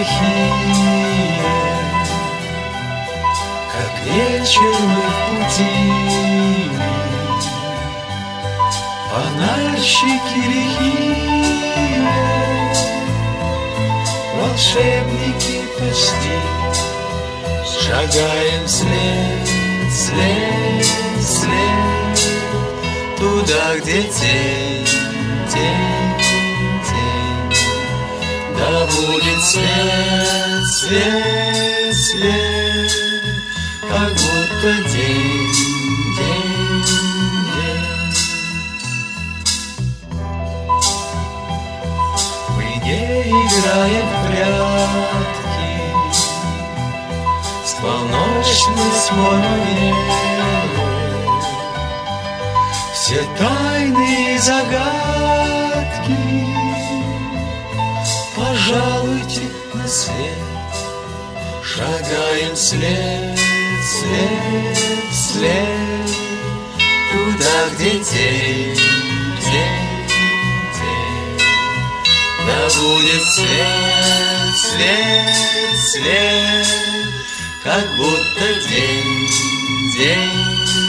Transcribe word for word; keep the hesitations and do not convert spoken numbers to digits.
лихие, как вечер мы в пути. Фонарщики лихие, волшебники почти, шагаем вслед, вслед, вслед, туда, где тень, тень, тень. Да будет свет, свет, свет, как будто день, день, день. Мы не играем в прятки с полночной смолой. Все тайны и загадки пожалуйте на свет. Шагаем вслед, вслед, вслед, туда, где тень, тень, тень. Да будет свет, свет, свет, как будто день, день.